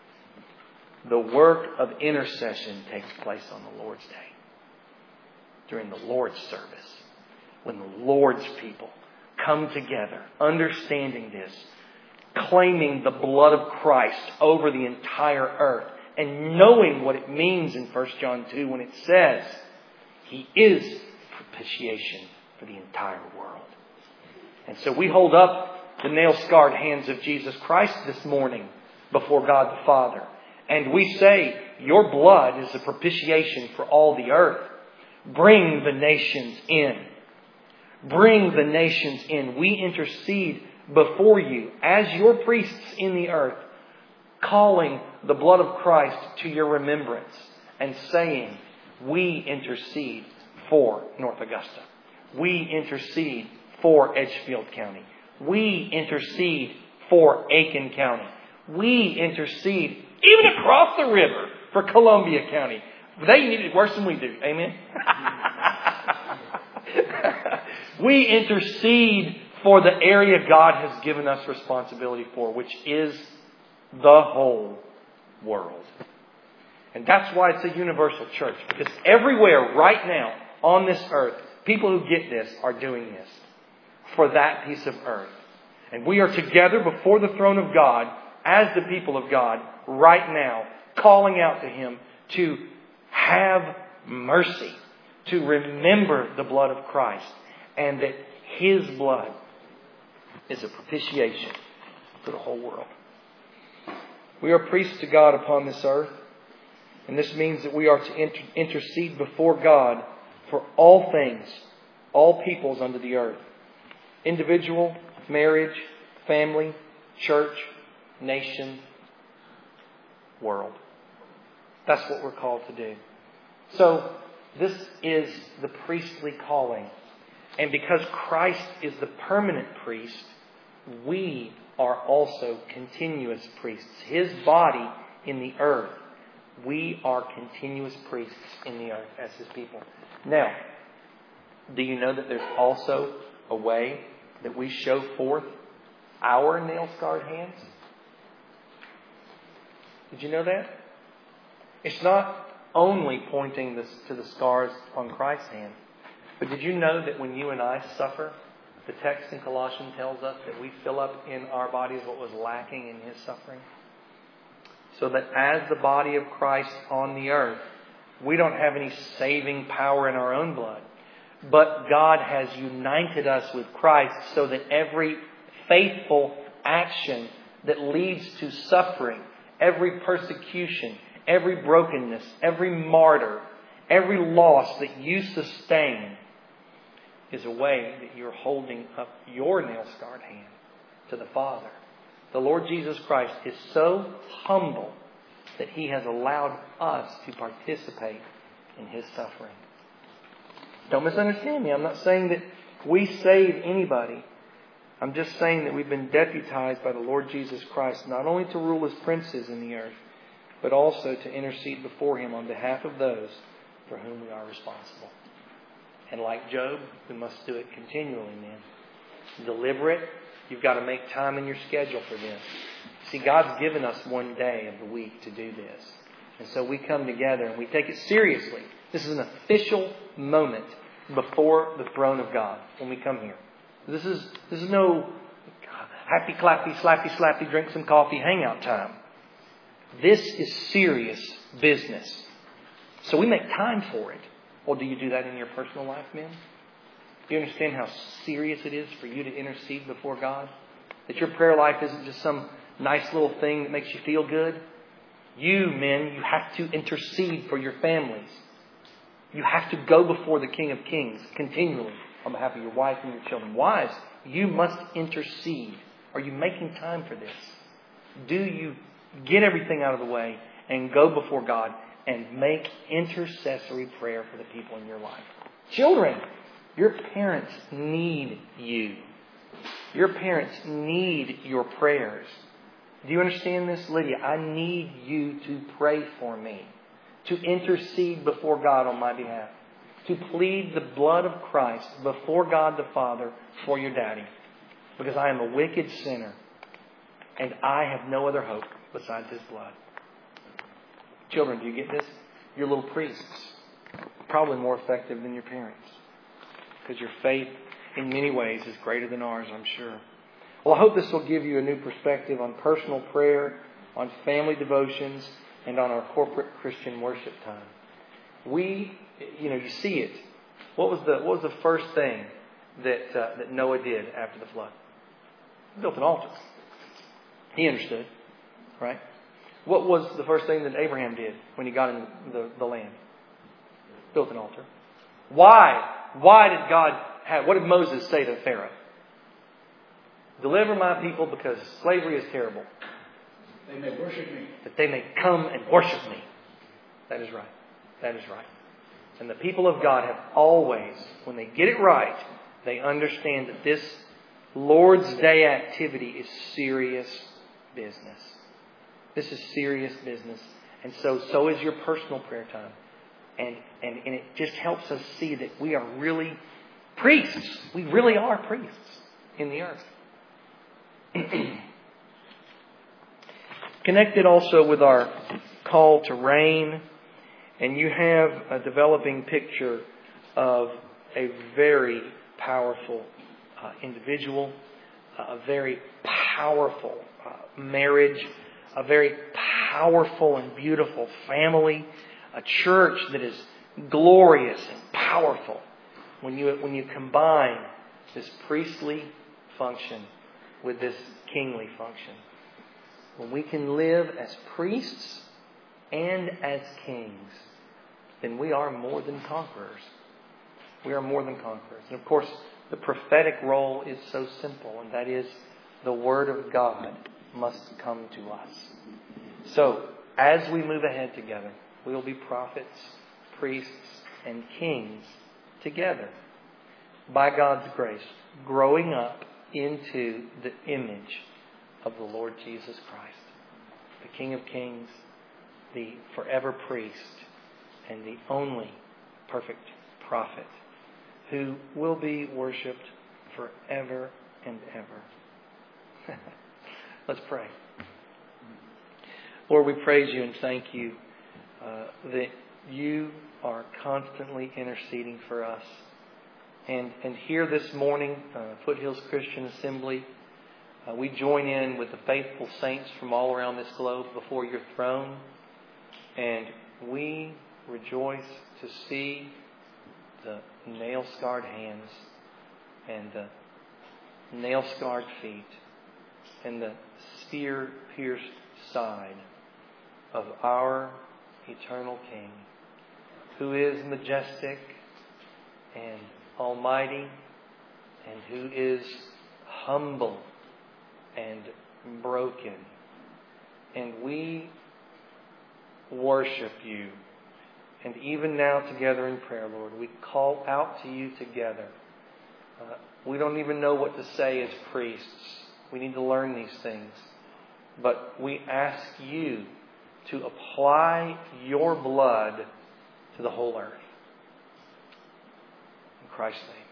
The work of intercession takes place on the Lord's Day. During the Lord's service. When the Lord's people come together, understanding this, claiming the blood of Christ over the entire earth, and knowing what it means in First John two when it says, He is propitiation for the entire world. And so we hold up the nail-scarred hands of Jesus Christ this morning before God the Father. And we say, your blood is a propitiation for all the earth. Bring the nations in. Bring the nations in. We intercede before you as your priests in the earth, calling the blood of Christ to your remembrance and saying, we intercede for North Augusta. We intercede for Edgefield County. We intercede for Aiken County. We intercede even across the river for Columbia County. They need it worse than we do. Amen? We intercede for the area God has given us responsibility for, which is the whole world. And that's why it's a universal church. Because everywhere right now on this earth, people who get this are doing this for that piece of earth. And we are together before the throne of God as the people of God right now, calling out to Him to have mercy, to remember the blood of Christ, and that His blood is a propitiation for the whole world. We are priests to God upon this earth, and this means that we are to inter- intercede before God for all things, all peoples under the earth. Individual, marriage, family, church, nation, world. That's what we're called to do. So, this is the priestly calling. And because Christ is the permanent priest, we are also continuous priests. His body in the earth. We are continuous priests in the earth as His people. Now, do you know that there's also a way that we show forth our nail-scarred hands? Did you know that? It's not only pointing this to the scars on Christ's hand. But did you know that when you and I suffer, the text in Colossians tells us that we fill up in our bodies what was lacking in His suffering? So that as the body of Christ on the earth, we don't have any saving power in our own blood. But God has united us with Christ so that every faithful action that leads to suffering, every persecution, every brokenness, every martyr, every loss that you sustain is a way that you're holding up your nail-scarred hand to the Father. The Lord Jesus Christ is so humble that He has allowed us to participate in His suffering. Don't misunderstand me. I'm not saying that we save anybody. I'm just saying that we've been deputized by the Lord Jesus Christ not only to rule as princes in the earth, but also to intercede before Him on behalf of those for whom we are responsible. And like Job, we must do it continually, man. Deliberate. You've got to make time in your schedule for this. See, God's given us one day of the week to do this. And so we come together and we take it seriously. This is an official moment before the throne of God when we come here. This is this is no happy, clappy, slappy, slappy, drink some coffee, hangout time. This is serious business. So we make time for it. Well, do you do that in your personal life, men? Do you understand how serious it is for you to intercede before God? That your prayer life isn't just some nice little thing that makes you feel good. You, men, you have to intercede for your families. You have to go before the King of Kings continually on behalf of your wife and your children. Wives, you must intercede. Are you making time for this? Do you get everything out of the way and go before God and make intercessory prayer for the people in your life? Children, your parents need you. Your parents need your prayers. Do you understand this, Lydia? I need you to pray for me, to intercede before God on my behalf, to plead the blood of Christ before God the Father for your daddy, because I am a wicked sinner and I have no other hope besides His blood. Children, do you get this? Your little priests, probably more effective than your parents, because your faith in many ways is greater than ours, I'm sure. Well, I hope this will give you a new perspective on personal prayer, on family devotions, and on our corporate Christian worship time. We, you know, you see it. What was the what was the first thing that uh, that Noah did after the flood? He built an altar. He understood, right? What was the first thing that Abraham did when he got in the, the land? Built an altar. Why? Why did God have, what did Moses say to Pharaoh? Deliver my people because slavery is terrible. They may worship me. That they may come and worship me. That is right. That is right. And the people of God have always, when they get it right, they understand that this Lord's Day activity is serious business. This is serious business. And so, so is your personal prayer time. And, and, and it just helps us see that we are really priests. We really are priests in the earth. Connected also with our call to reign, and you have a developing picture of a very powerful uh, individual, uh, a very powerful uh, marriage, a very powerful and beautiful family, a church that is glorious and powerful. When you when you combine this priestly function with this kingly function. When we can live as priests and as kings, then we are more than conquerors. We are more than conquerors. And of course, the prophetic role is so simple, and that is the Word of God must come to us. So, as we move ahead together, we'll be prophets, priests, and kings together by God's grace, growing up into the image of the Lord Jesus Christ, the King of Kings, the forever priest, and the only perfect prophet, who will be worshipped forever and ever. Let's pray. Lord, we praise you and thank you uh, that you are constantly interceding for us. And, and here this morning, uh, Foothills Christian Assembly, uh, we join in with the faithful saints from all around this globe before your throne. And we rejoice to see the nail-scarred hands and the nail-scarred feet and the spear-pierced side of our eternal King, who is majestic and almighty, and who is humble and broken. And we worship you. And even now together in prayer, Lord, we call out to you together. Uh, we don't even know what to say as priests. We need to learn these things. But we ask you to apply your blood to the whole earth. In Christ's name.